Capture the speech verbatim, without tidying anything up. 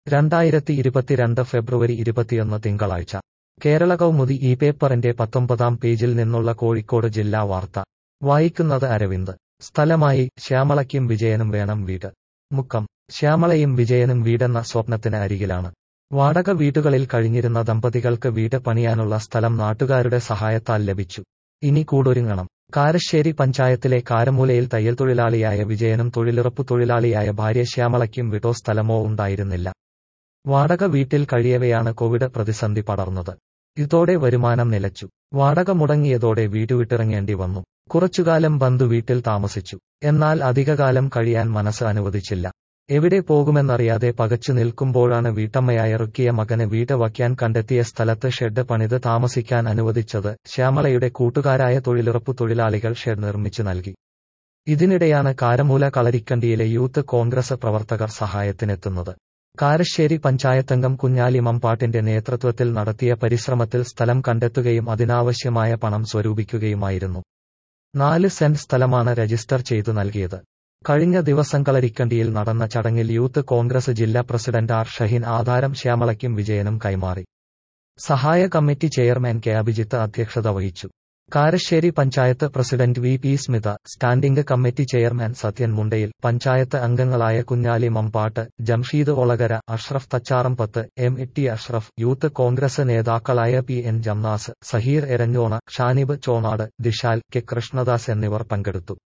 രണ്ടായിരത്തി ഇരുപത്തിരണ്ട് ഫെബ്രുവരി ഇരുപത്തിയൊന്ന് തിങ്കളാഴ്ച കേരള കൗമുദി ഈ പേപ്പറിന്റെ പത്തൊമ്പതാം പേജിൽ നിന്നുള്ള കോഴിക്കോട് ജില്ലാ വാർത്ത വായിക്കുന്നത് അരവിന്ദ്. സ്ഥലമായി ശ്യാമളയ്ക്കും വിജയനും വേണം വീട്. മുക്കം. ശ്യാമളയും വിജയനും വീടെന്ന സ്വപ്നത്തിന് അരികിലാണ്. വാടക വീടുകളിൽ കഴിഞ്ഞിരുന്ന ദമ്പതികൾക്ക് വീട് പണിയാനുള്ള സ്ഥലം നാട്ടുകാരുടെ സഹായത്താൽ ലഭിച്ചു. ഇനി കൂടൊരുങ്ങണം. കാരശ്ശേരി പഞ്ചായത്തിലെ കാരമൂലയിൽ തയ്യൽ തൊഴിലാളിയായ വിജയനും തൊഴിലുറപ്പു തൊഴിലാളിയായ ഭാര്യ ശ്യാമളയ്ക്കും വീടോ സ്ഥലമോ ഉണ്ടായിരുന്നില്ല. വാടക വീട്ടിൽ കഴിയവെയാണ് കോവിഡ് പ്രതിസന്ധി പടർന്നത്. ഇതോടെ വരുമാനം നിലച്ചു. വാടക മുടങ്ങിയതോടെ വീട് വിട്ടിറങ്ങേണ്ടി വന്നു. കുറച്ചുകാലം ബന്ധു വീട്ടിൽ താമസിച്ചു. എന്നാൽ അധികകാലം കഴിയാൻ മനസ്സ് അനുവദിച്ചില്ല. എവിടെ പോകുമെന്നറിയാതെ പകച്ചു നിൽക്കുമ്പോഴാണ് വീട്ടമ്മയായ റുക്കിയ മകന് വീട് വയ്ക്കാൻ കണ്ടെത്തിയ സ്ഥലത്ത് ഷെഡ് പണിത് താമസിക്കാൻ അനുവദിച്ചത്. ശ്യാമളയുടെ കൂട്ടുകാരായ തൊഴിലുറപ്പു തൊഴിലാളികൾ ഷെഡ് നിർമ്മിച്ചു നൽകി. ഇതിനിടെയാണ് കാരമൂല കളരിക്കണ്ടിയിലെ യൂത്ത് കോൺഗ്രസ് പ്രവർത്തകർ സഹായത്തിനെത്തുന്നത്. കാരശ്ശേരി പഞ്ചായത്തംഗം കുഞ്ഞാലി മമ്പാട്ടിന്റെ നേതൃത്വത്തിൽ നടത്തിയ പരിശ്രമത്തിൽ സ്ഥലം കണ്ടെത്തുകയും അതിനാവശ്യമായ പണം സ്വരൂപിക്കുകയുമായിരുന്നു. നാല് സെന്റ് സ്ഥലമാണ് രജിസ്റ്റർ ചെയ്തു നൽകിയത്. കഴിഞ്ഞ ദിവസം കളരിക്കണ്ടിയിൽ നടന്ന ചടങ്ങിൽ യൂത്ത് കോൺഗ്രസ് ജില്ലാ പ്രസിഡന്റ് ആർ ഷഹീൻ ആധാരം ശ്യാമളയ്ക്കും വിജയനും കൈമാറി. സഹായ കമ്മിറ്റി ചെയർമാൻ കെ അഭിജിത്ത് അധ്യക്ഷത വഹിച്ചു. Karassery panchayat president V P Smitha, standing committee chairman Sathyan Mundayil, panchayat അംഗങ്ങളായ Kunjali Mambatt, Jamsheed Olakara, Ashraf Thacharambath, M T Ashraf, youth Congress നേതാക്കളായ P N Jamnas, Saheer Eranjona, Shanib Chonad, Dishal, K Krishnadas എന്നിവർ പങ്കെടുത്തു.